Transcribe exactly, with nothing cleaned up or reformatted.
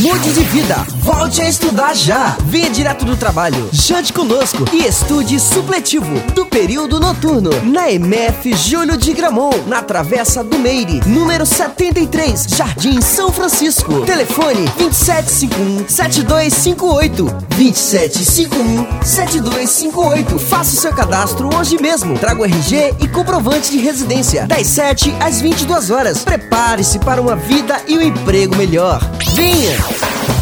Mude de vida, volte a estudar já. Venha direto do trabalho, jante conosco e estude supletivo do período noturno na E M F Júlio de Gramont, na Travessa do Meire, número setenta e três, Jardim São Francisco. Telefone vinte e sete cinquenta e um, setenta e dois cinquenta e oito, vinte e sete cinquenta e um, setenta e dois cinquenta e oito. Faça o seu cadastro hoje mesmo. Traga o R G e comprovante de residência, das sete às vinte e duas horas. Prepare-se para uma vida e um emprego melhor. Venha!